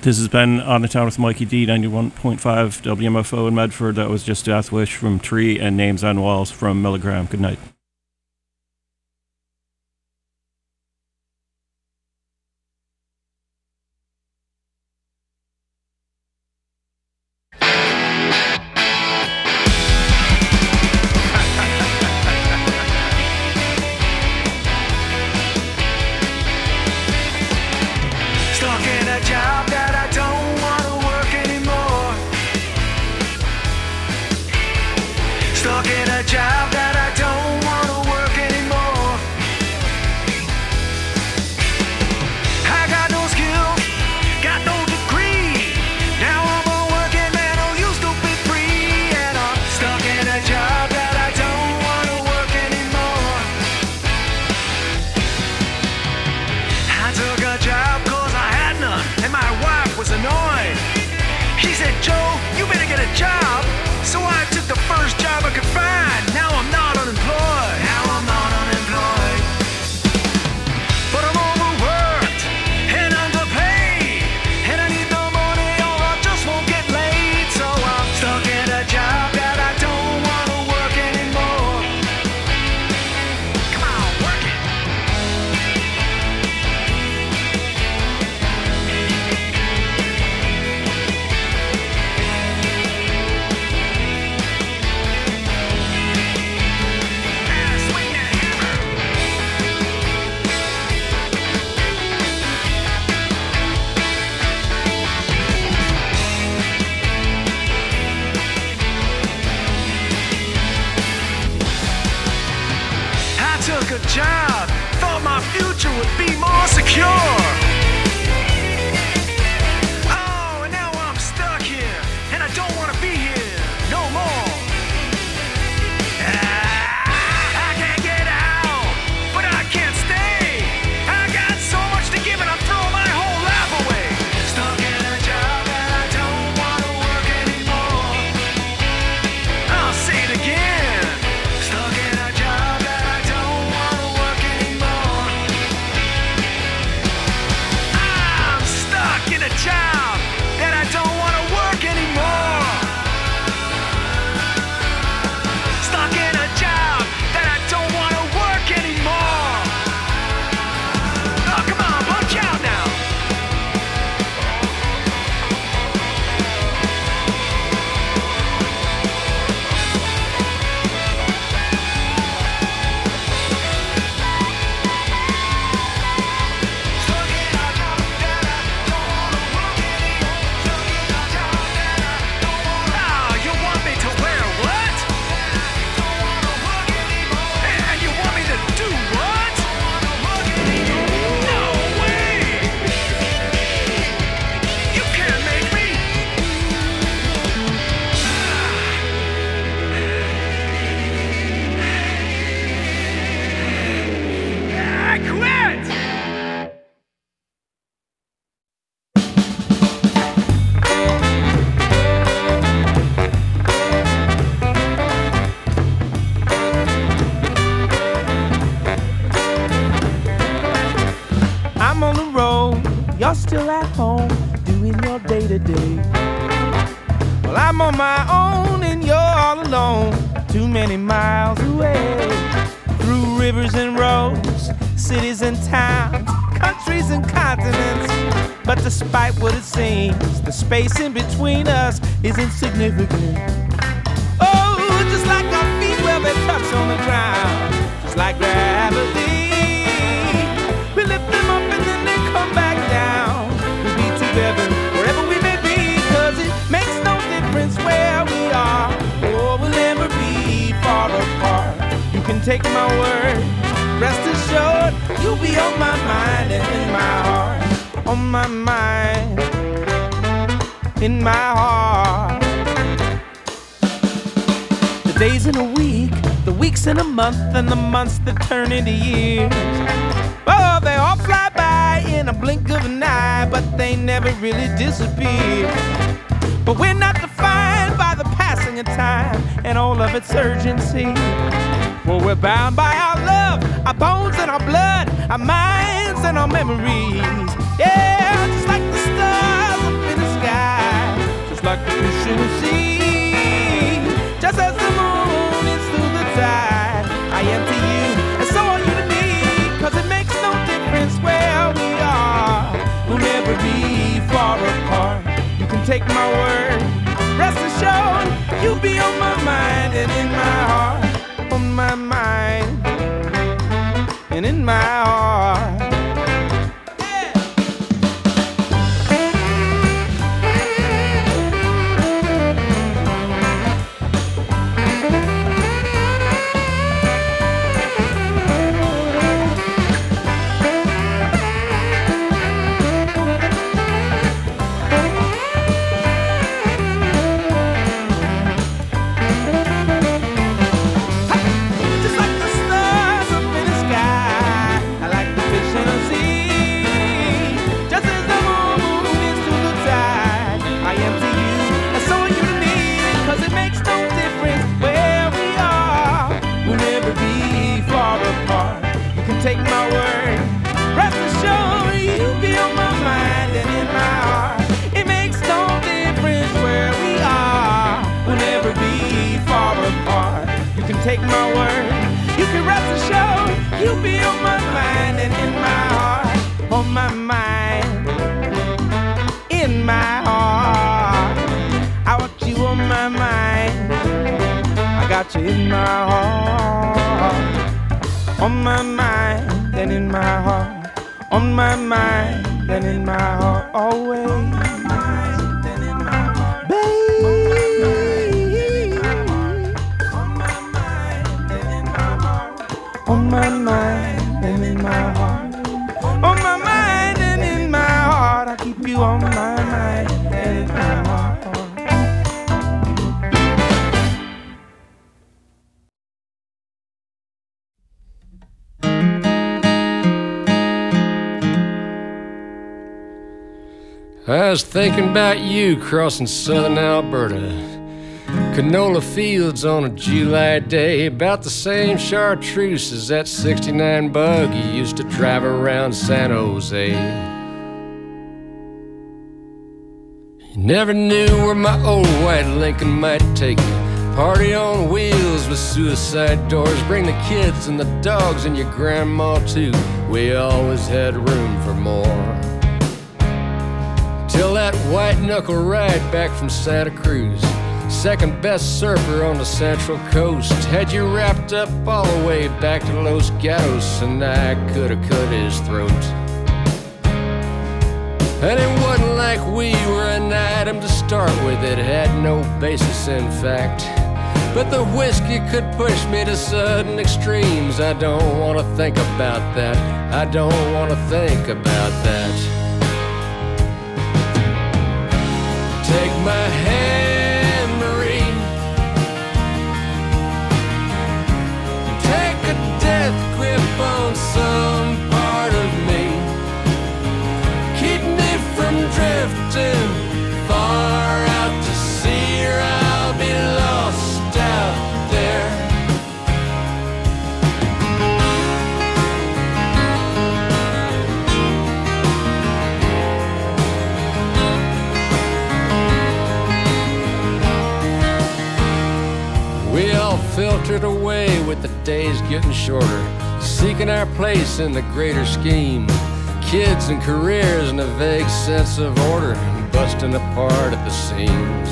This has been On the Town with Mikey D, 91.5 WMFO in Medford. That was just Death Wish from Tree and Names on Walls from Milligram. Good night. You're still at home, doing your day-to-day. Well, I'm on my own and you're all alone, too many miles away. Through rivers and roads, cities and towns, countries and continents. But despite what it seems, the space in between us is insignificant. Oh, just like our feet where they touch on the ground, just like gravity. We lift them up and then they come back down. We'll be together wherever we may be, 'cause it makes no difference where we are, or we'll never be far apart. You can take my word, rest assured, you'll be on my mind and in my heart. On my mind, in my heart. The days in a week, the weeks in a month, and the months that turn into years. Oh, they all fly by in a blink of an eye, but they never really disappear. But we're not defined by the passing of time and all of its urgency. Well, we're bound by our love, our bones and our blood, our minds and our memories. Yeah, just like the stars fishing the sea. Just as the moon is through the tide, I am to you, and so are you to me. 'Cause it makes no difference where we are, we'll never be far apart. You can take my word, rest assured, you'll be on my mind and in my heart. On my mind and in my heart. Take my word, rest assured, you'll be on my mind and in my heart. It makes no difference where we are, we'll never be far apart. You can take my word, you can rest assured, you'll be on my mind and in my heart. On my mind, in my heart. I want you on my mind, I got you in my heart. On my mind and in my heart, on my mind and in my heart, always. Baby, on my mind and in my heart, on my mind and in my heart, on my mind and in my heart. I keep you on my mind and in my heart. I was thinking about you crossing southern Alberta, canola fields on a July day, about the same chartreuse as that 69 bug you used to drive around San Jose. You never knew where my old white Lincoln might take you. Party on wheels with suicide doors, bring the kids and the dogs and your grandma too. We always had room for more. Till that white knuckle ride back from Santa Cruz, second best surfer on the Central Coast, had you wrapped up all the way back to Los Gatos, and I could have cut his throat. And it wasn't like we were an item to start with, it had no basis in fact. But the whiskey could push me to sudden extremes. I don't want to think about that, I don't want to think about that. Take my hand, Marie. Take a death grip on some part of me. Keep me from drifting far out to sea, or I'll be lost out there. We all filtered away with the days getting shorter, seeking our place in the greater scheme. Kids and careers and a vague sense of order, busting apart at the seams.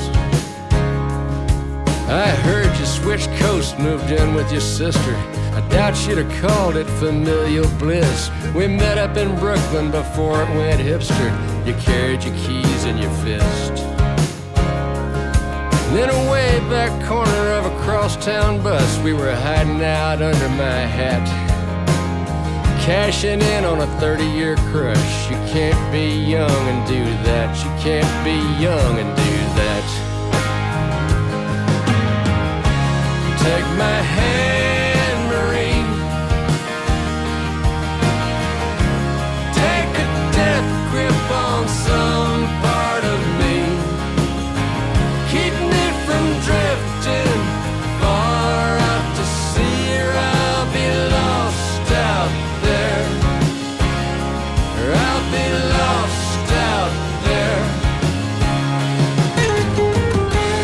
I heard you switched coast, moved in with your sister. I doubt you'd have called it familial bliss. We met up in Brooklyn before it went hipster. You carried your keys in your fist. And in a way back corner of a crosstown bus, we were hiding out under my hat, cashing in on a 30-year crush. You can't be young and do that, you can't be young and do that. Take my hand, Marie. Take a death grip on some part of me. Keep me from drifting far out to sea, or I'll be lost out there. Or I'll be lost out there.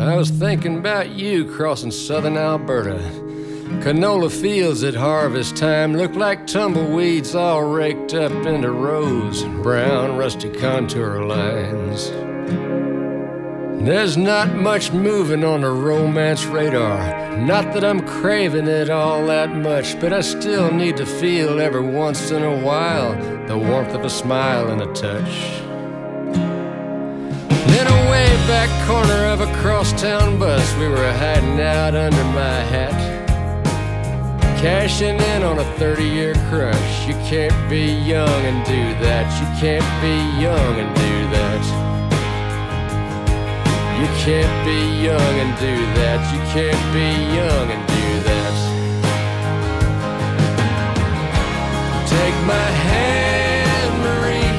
I was thinking about you crossing southern Alberta. Canola fields at harvest time look like tumbleweeds all raked up into rows, brown rusty contour lines. There's not much moving on the romance radar. Not that I'm craving it all that much, but I still need to feel every once in a while the warmth of a smile and a touch. In a way back corner of a crosstown bus, we were hiding out under my hat, cashing in on a 30-year crush. You can't be young and do that. You can't be young and do that. You can't be young and do that. You can't be young and do that. Take my hand, Marie.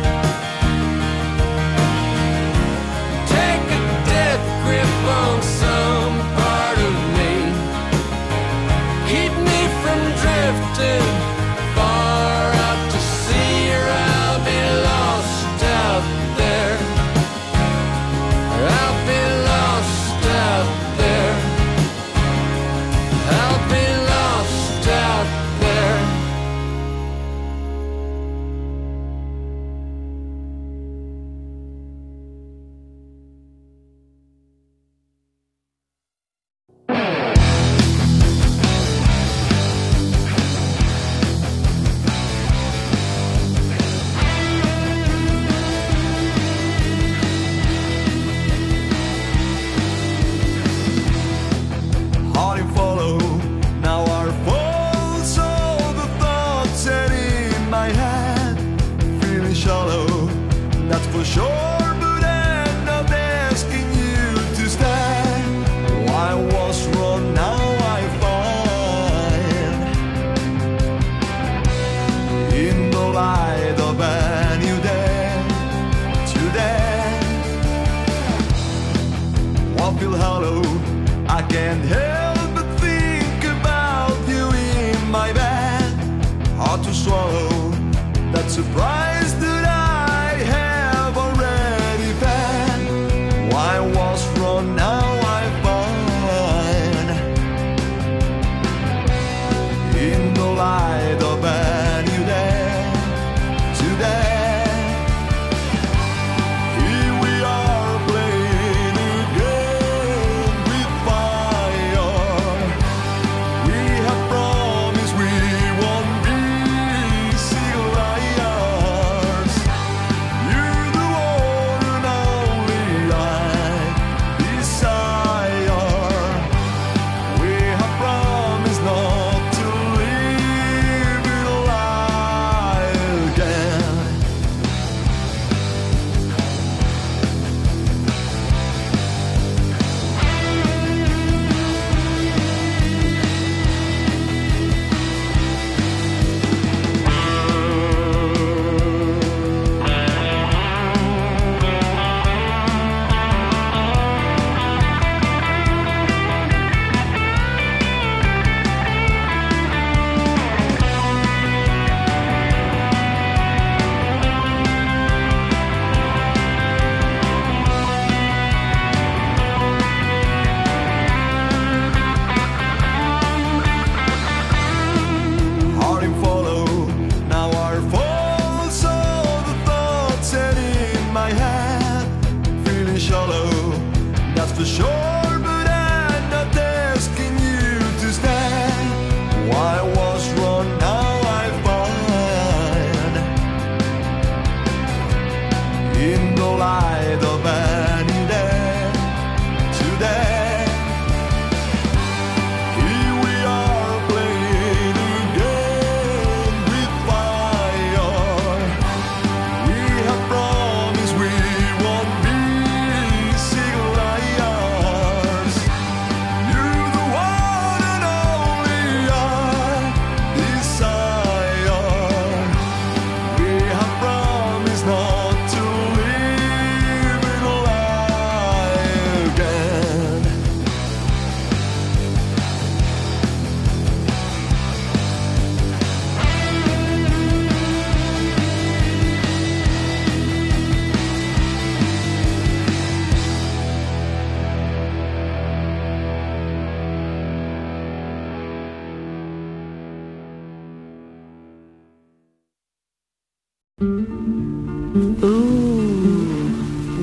Take a death grip on some part of me. Keep me from drifting far out to sea, or I'll be lost out there. I'll be lost out there. I'll be lost out there. Hard and follow, now our faults, all the thoughts set in my head, feeling shallow, that's for sure, but I'm not asking you to stay. Why was wrong, now I find, in the light of a new day, today, I feel hollow, I can't help but think about you in my bed. Hard to swallow that surprise that I have already fed. Why was wrong, now I find, in the light of a new day, today. Here we are playing a game with fire. We have promised we won't be single liars. You're the one and only I desire. We have promised not to live in a lie again. Hard and follow, now our faults, all the thoughts set in my head, feeling shallow, that's for sure, but I'm not asking you to stay. Why was wrong, now I find, in the light of a new day, today. Here we are playing a game with fire. We have promised we won't be single liars.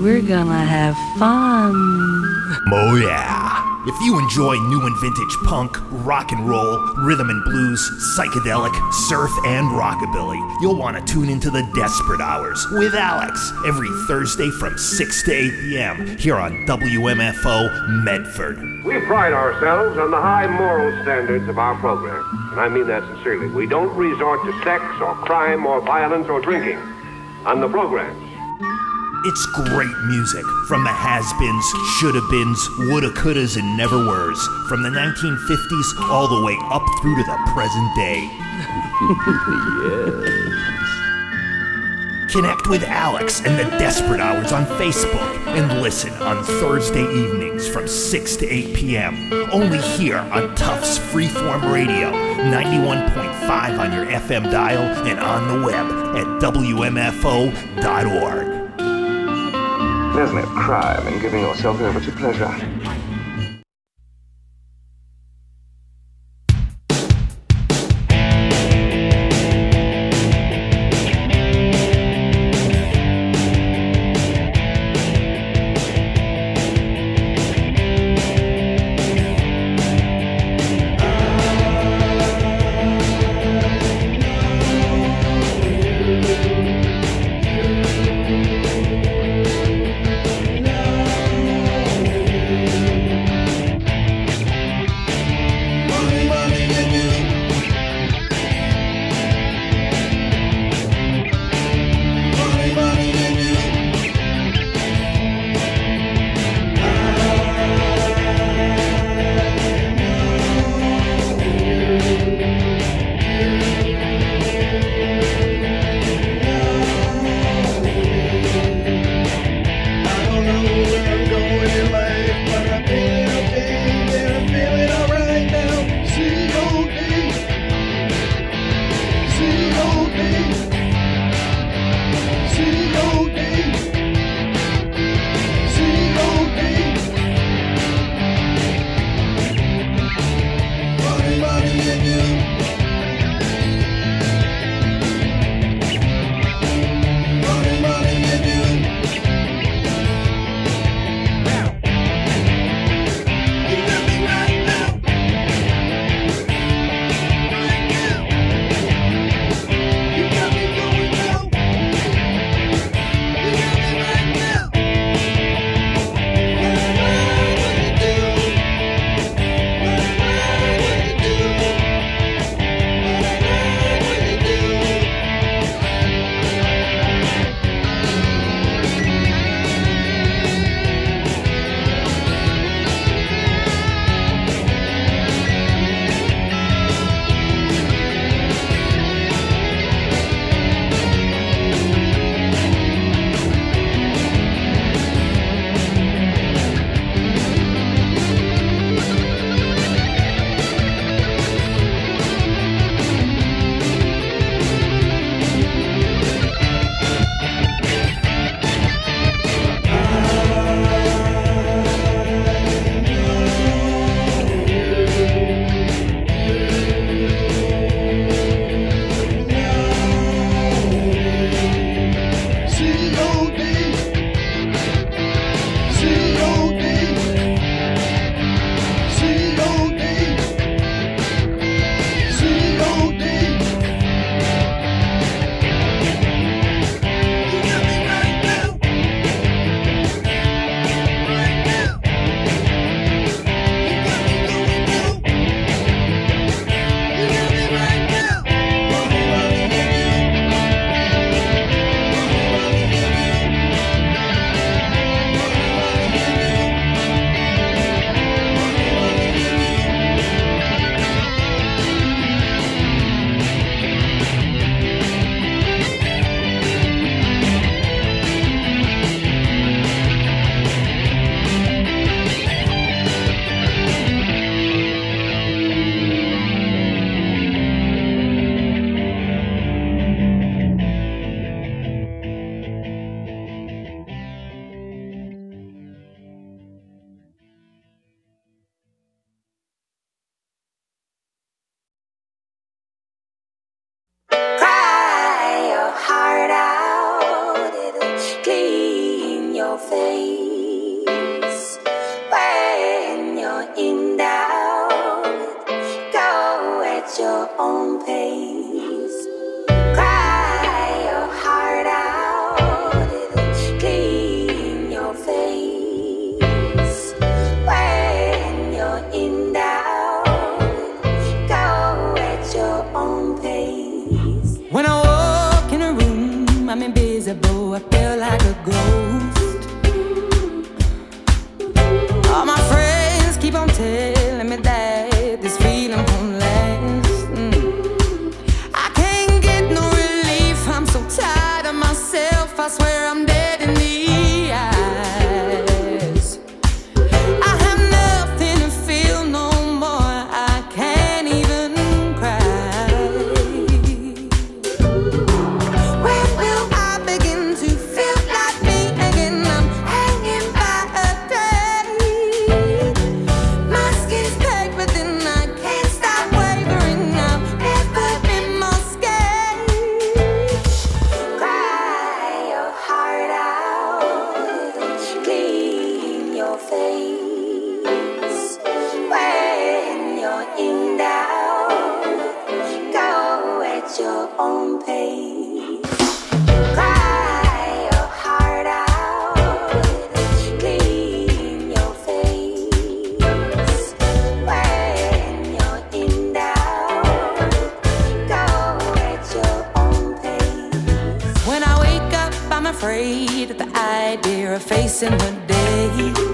we're gonna have fun. Oh yeah. If you enjoy new and vintage punk, rock and roll, rhythm and blues, psychedelic, surf, and rockabilly, you'll want to tune into the Desperate Hours with Alex every Thursday from 6 to 8 p.m. here on WMFO Medford. We pride ourselves on the high moral standards of our program, and I mean that sincerely. We don't resort to sex or crime or violence or drinking on the programs. It's great music from the has-beens, shoulda-beens, woulda-couldas, and never-weres, from the 1950s all the way up through to the present day. Yes. Connect with Alex and the Desperate Hours on Facebook and listen on Thursday evenings from 6 to 8 p.m. Only here on Tufts Freeform Radio, 91.5 on your FM dial and on the web at WMFO.org. There's no crime in giving yourself over to pleasure. I'm invisible, I feel like a ghost. All my friends keep on telling me that this feeling won't last. I can't get no relief, I'm so tired of myself, I swear I'm dead in the eyes. I have nothing to feel no more, I can't even cry. When will I begin to feel like me again? I'm hanging by a thread. My skin's packed, but then I can't stop wavering. I've never been more scared. Cry your heart out, clean your face. When you're in doubt, go at your own pace. Cry your heart out, clean your face. When you're in doubt, go at your own pace. When I wake up, I'm afraid at the idea of facing the day.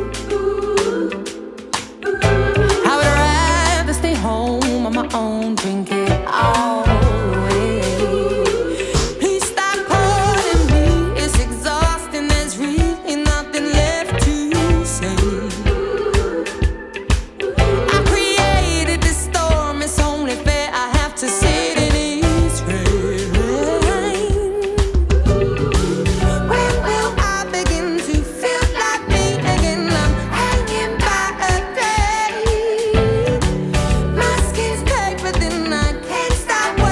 I would rather stay home on my own, drink it all away. Please stop calling me, it's exhausting, there's really nothing left to say. I created this storm, it's only fair I have to sit in its rain. When will I begin to feel like me again? I'm hanging by a thread. My skin's packed, but then I can't stop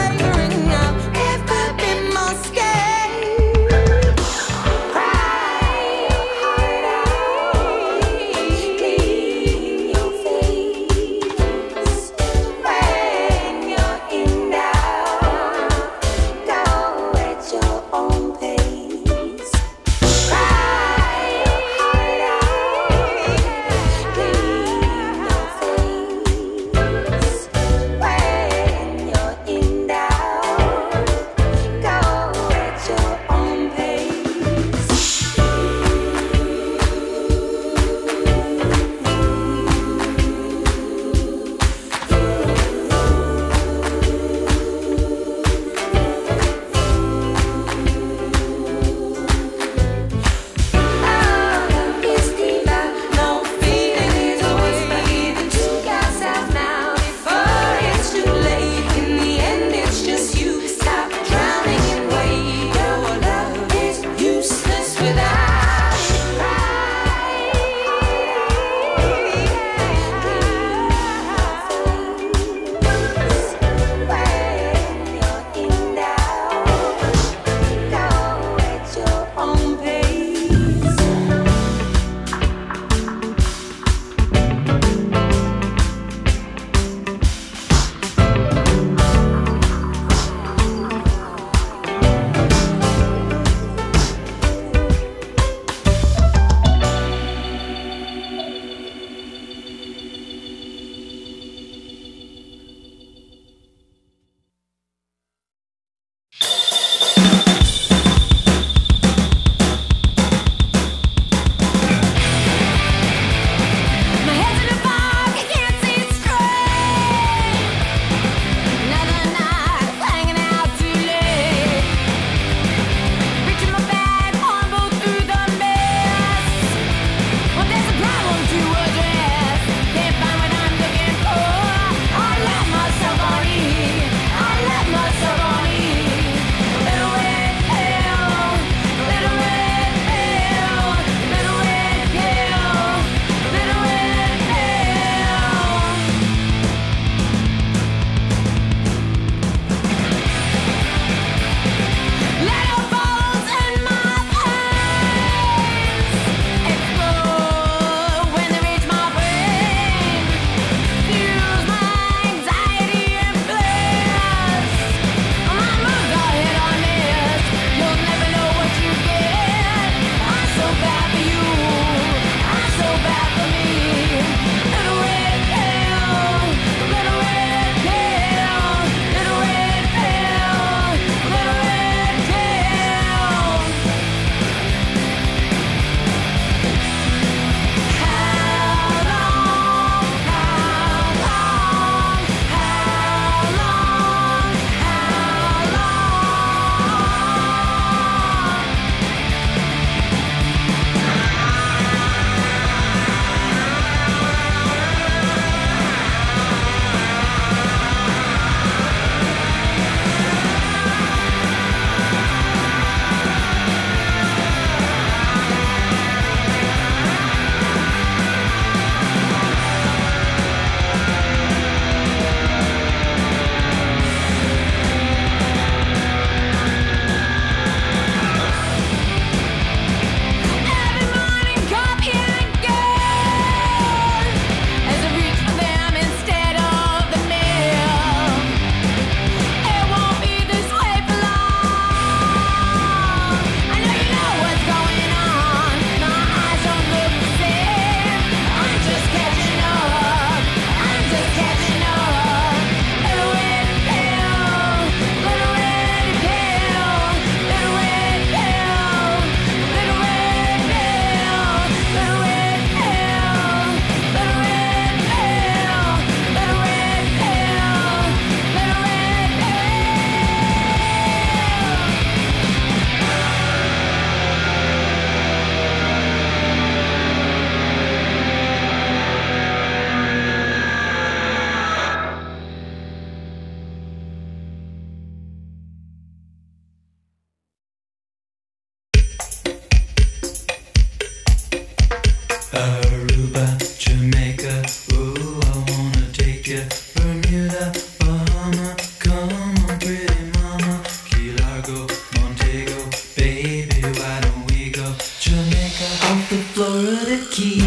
Aruba, Jamaica, ooh, I wanna take you. Bermuda, Bahama, come on, pretty mama. Key Largo, Montego, baby, why don't we go? Jamaica, off the Florida Keys.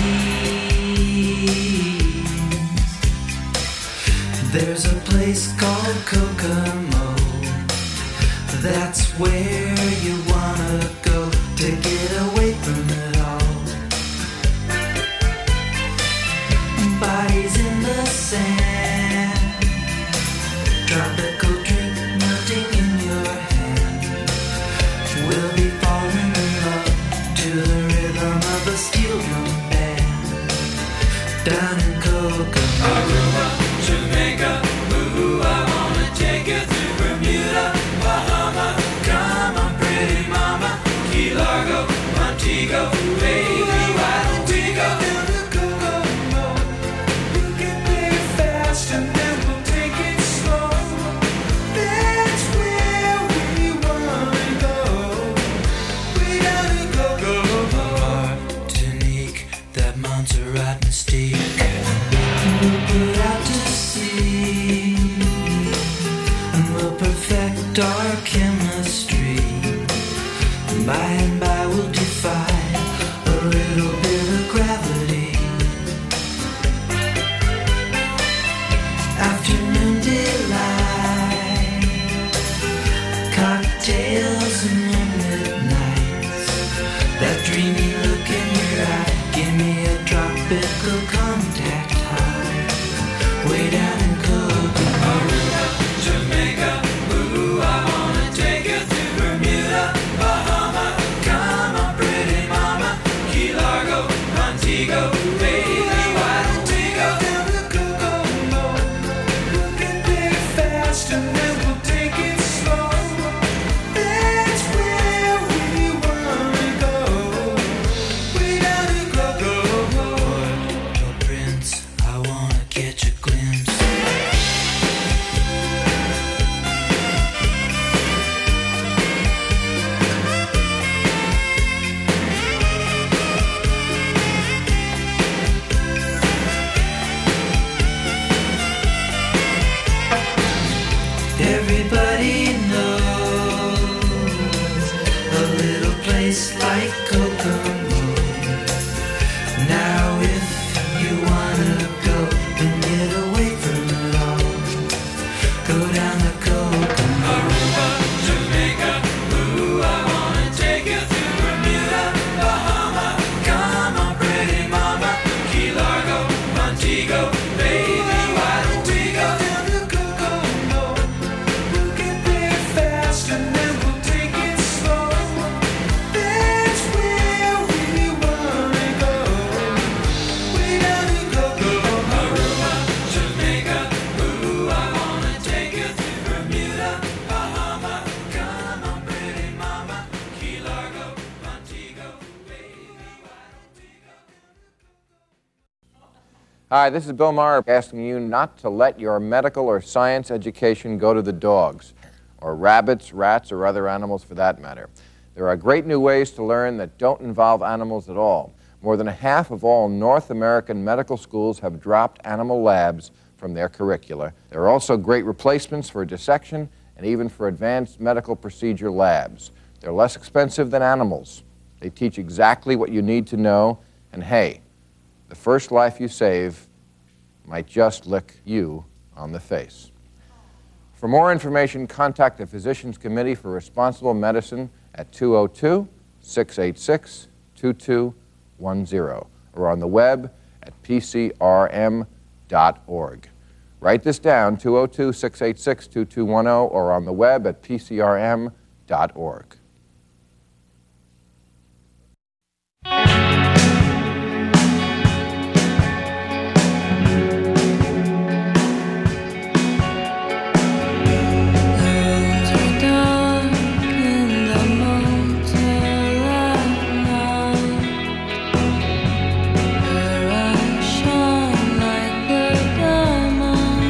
There's a place called Kokomo. That's where you wanna go to get away from it all. Bodies in the sand, tropical drink melting in your hand. We'll be falling in love to the rhythm of a steel drum band. Down in Kokomo, Aruba, Jamaica, ooh, I wanna take you to Bermuda, Bahama, come on, pretty mama. Key Largo, Montego, baby, why don't we go down to Kokomo? We'll get there fast and then we'll take it slow. That's where we wanna go. Way down in Kokomo. Martinique, that Montserrat mystique. We'll put out to sea and we'll perfect our chemistry. By and by we'll defy a little bit of gravity. Afternoon delight, cocktails and moonlit nights. That dreamy look in your eye, give me a tropical contact high. Way down in Kokomo, Aruba, Jamaica, ooh, I wanna take you to Bermuda, Bahama, come on, pretty mama. Key Largo, Montego, baby, why don't we go down to Kokomo? We'll get there fast and then we'll take it slow. That's where we wanna go. Way down in Kokomo. Port-au-Prince, I wanna catch a glimpse. Everybody knows a little place like Kokomo. Now if you wanna go and get away from it all, go down to Kokomo. Aruba, Jamaica, ooh, I wanna take you to Bermuda, Bahama, come on, pretty mama. Key Largo, Montego, baby, why don't we go down to Kokomo? We'll get there fast and then we'll take it slow. That's where we wanna go. Way down in Kokomo, Aruba, Jamaica, ooh, I wanna take you to Bermuda, Bahama, come on, pretty mama. Key Largo, Montego, baby, why don't we go? Hi, this is Bill Maher asking you not to let your medical or science education go to the dogs, or rabbits, rats, or other animals for that matter. There are great new ways to learn that don't involve animals at all. More than half of all North American medical schools have dropped animal labs from their curricula. There are also great replacements for dissection and even for advanced medical procedure labs. They're less expensive than animals. They teach exactly what you need to know, and hey, the first life you save might just lick you on the face. For more information, contact the Physicians Committee for Responsible Medicine at 202-686-2210 or on the web at pcrm.org. Write this down, 202-686-2210 or on the web at pcrm.org.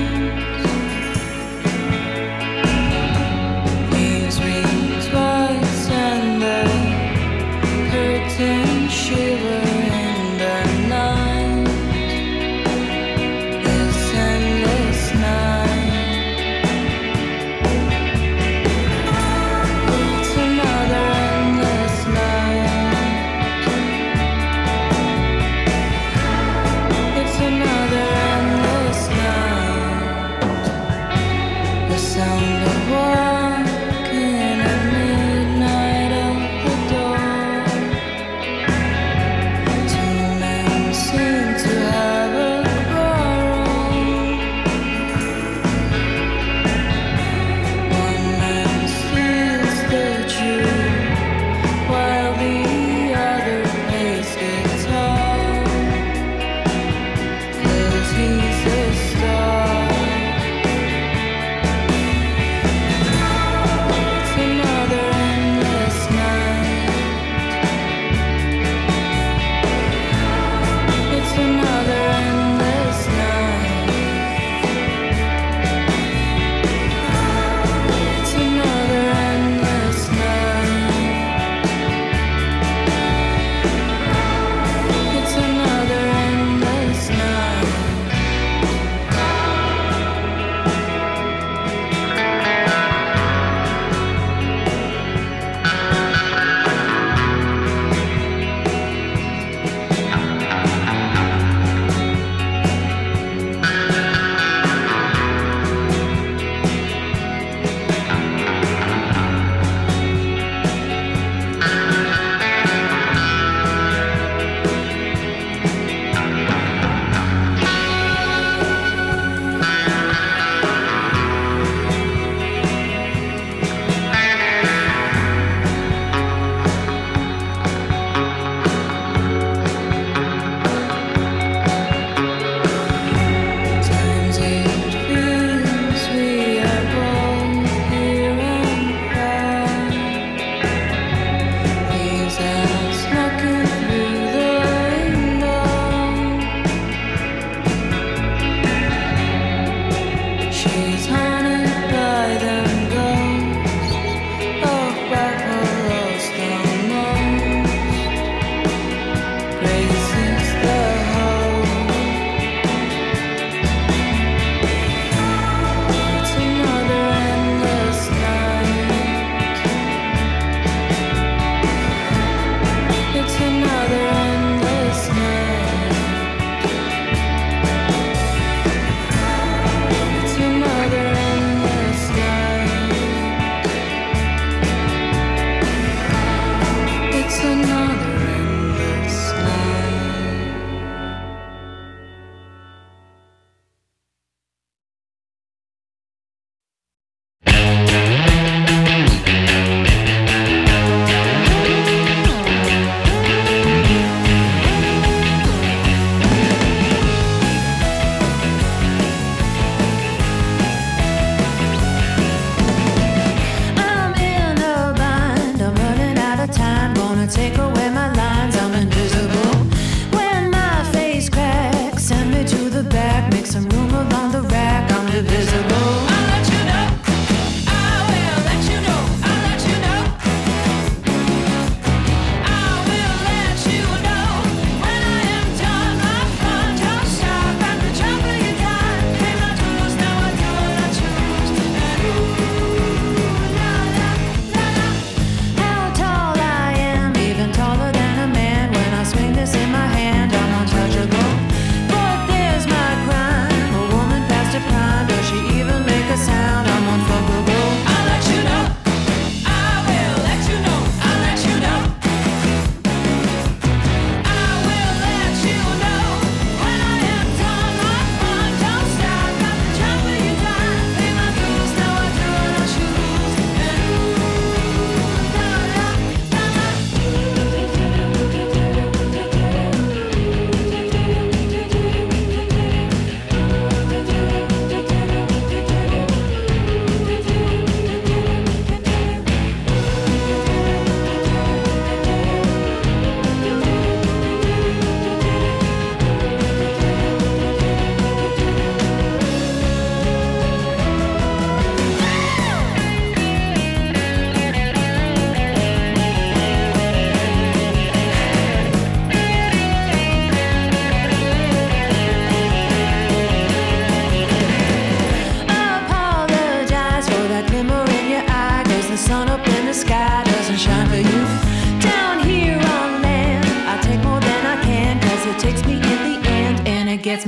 Leaves rings twice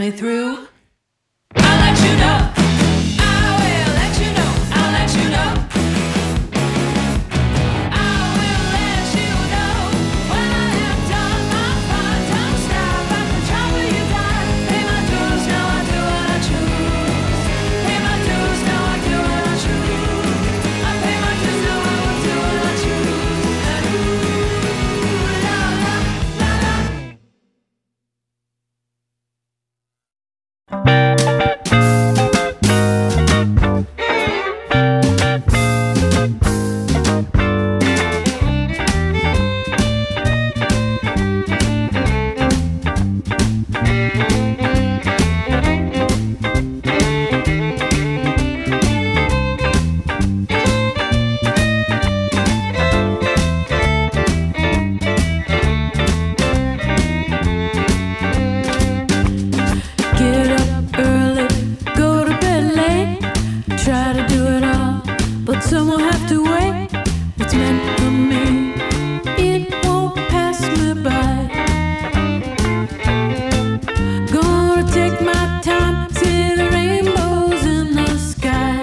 way through. I'll let you know. I will let you know. I'll let you know. I will let you know when I have done my part. Time to stop at the trouble you got. Pay my dues, now I do what I choose. Pay my dues, now I do what I choose. I pay my dues, now I will do what I choose. And ooh, la la la la. Get up early, go to bed late. Try to do it all, but some will have to wait. What's meant for me, it won't pass me by. Gonna take my time, see the rainbows in the sky.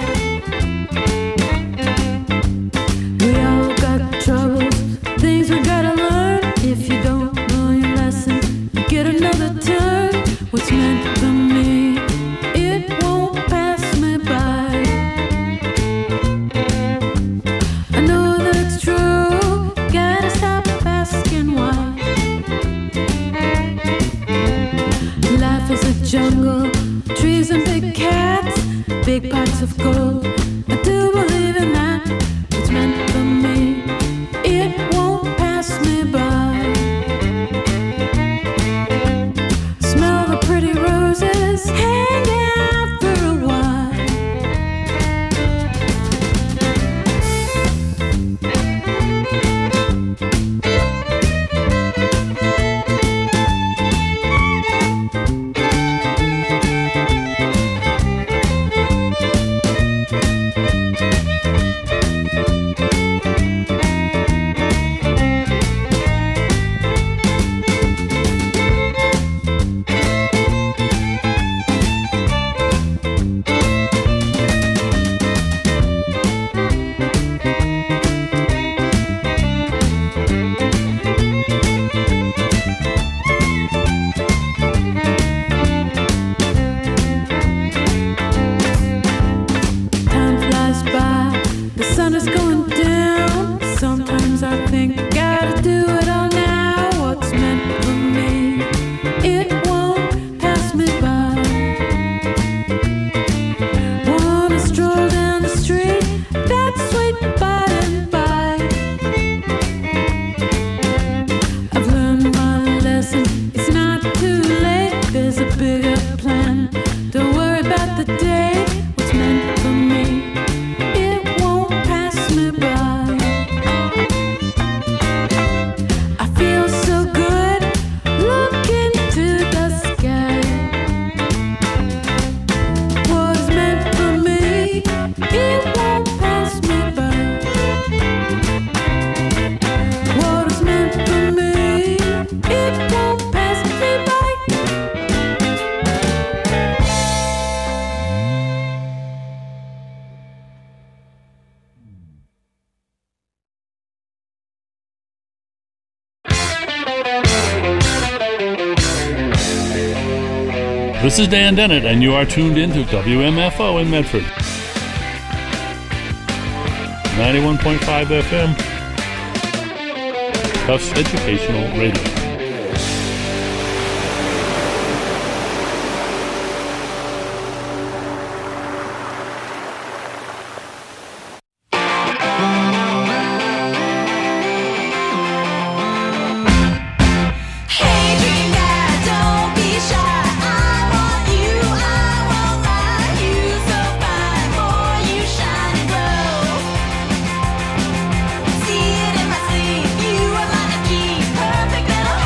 We all got troubles, things we gotta learn. If you don't know your lesson, you get another turn. What's meant for me, it won't pass me by. I know that it's true, gotta stop asking why. Life is a jungle, trees and big cats, big pots of gold. I do believe in that. What's meant for me, it won't pass me by. Smell the pretty roses, hang out for a while. Time flies by, the sun is going down. Sometimes I think gotta do it all now. What's meant for me, it won't pass me by. Wanna stroll down the street, that's sweet by and by. I've learned my lesson, it's not too late. There's a bigger plan, don't worry about the day. What's meant for me, it won't pass me by. I feel so good, look into the sky. What is meant for me, it won't pass me by. What is meant for me, it won't pass me by. This is Dan Dennett, and you are tuned in to WMFO in Medford. 91.5 FM. Tufts Educational Radio. Hey dream guy, don't be shy. I want you, I won't lie. You so fine, boy, you shine and glow. See it in my sleep, you are mine to keep. Perfect little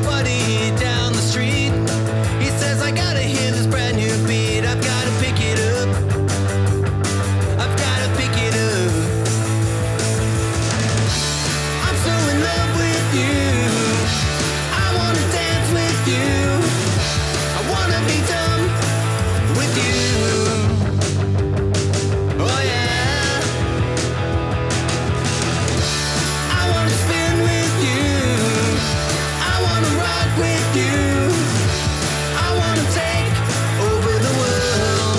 buddy down the street. He says, I gotta hear this brand new beat. I've gotta pick it up. I've gotta pick it up. I'm so in love with you. I wanna dance with you. I wanna be done with you. Oh yeah. I wanna spin with you. I wanna rock with you. I wanna take over the world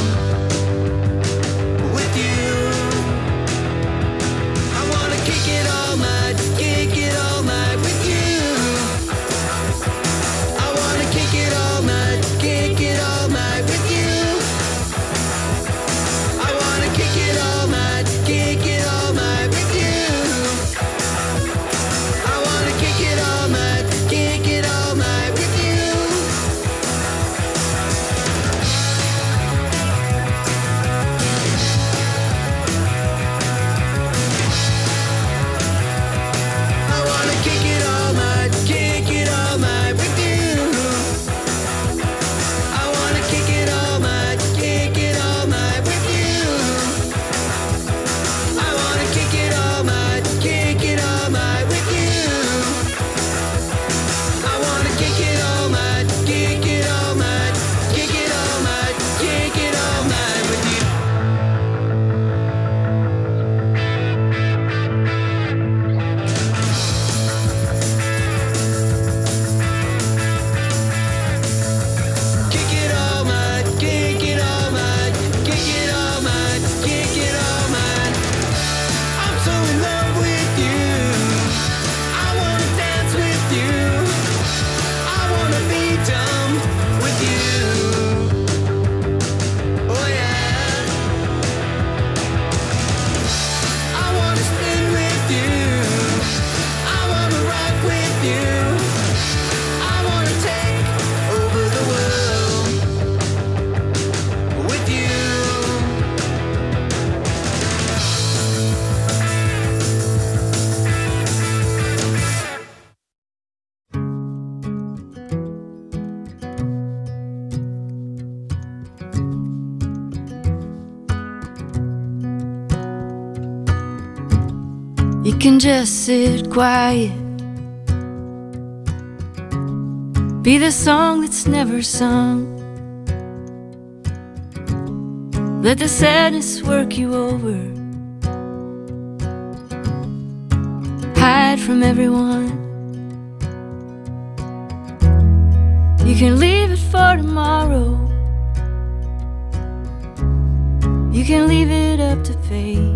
with you. I wanna kick it all night with you. I wanna kick it all night with you. I wanna kick it all night with you. I wanna kick it all night with you. I wanna kick it all night with you. I wanna kick it all night with you. I wanna kick it all night with you. I wanna kick it all night with you. Kick it all night, kick it all night, kick it all night, kick it all night. I'm so in love with you. I wanna dance with you. I wanna be done with you. Oh yeah. I wanna spin with you. I wanna rock with you. I wanna take over the world with you. You can just sit quiet, be the song that's never sung. Let the sadness work you over, hide from everyone. You can leave it for tomorrow. You can leave it up to fate.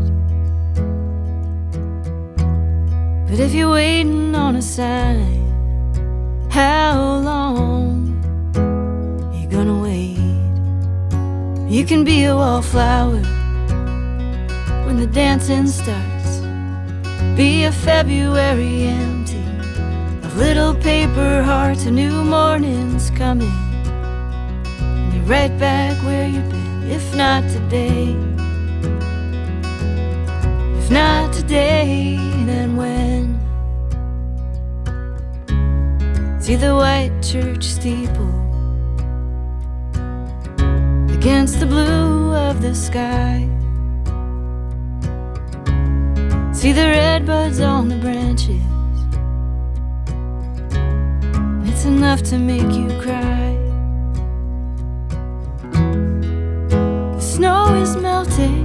But if you're waiting on a sign, how long you gonna wait? You can be a wallflower when the dancing starts. Be a February empty of little paper hearts. A new morning's coming, and you're right back where you've been. If not today, if not today, then when? See the white church steeple against the blue of the sky. See the red buds on the branches. It's enough to make you cry. The snow is melting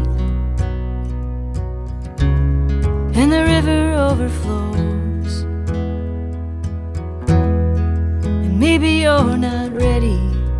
and the river overflows, and maybe you're not ready,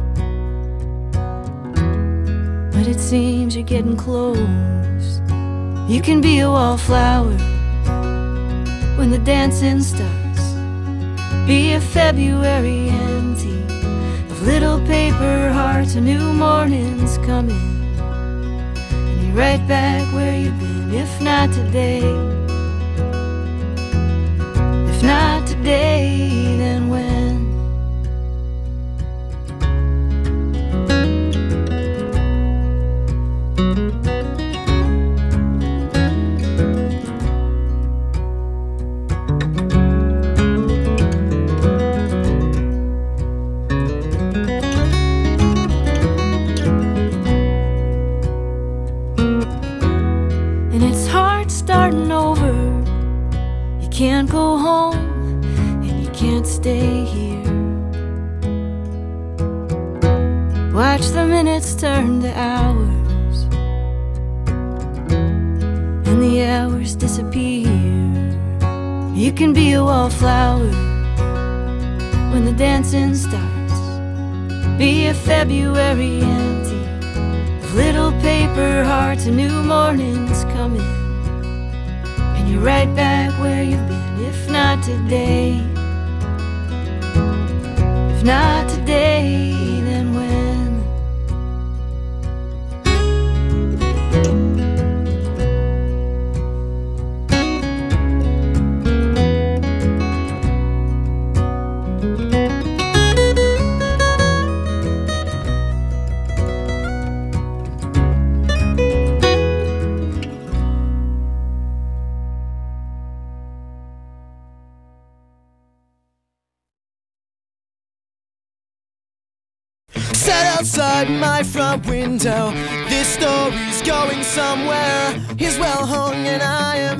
but it seems you're getting close. You can be a wallflower when the dancing starts. Be a February empty of little paper hearts. A new morning's coming, and you're right back where you've been. If not today, if not today, then when? can't stay here. Watch the minutes turn to hours, and the hours disappear. You can be a wallflower when the dancing starts. Be a February empty of little paper hearts. A new morning's coming, and you're right back where you've been. If not today, if not today, then when? Sat outside my front window. This story's going somewhere. He's well hung and I am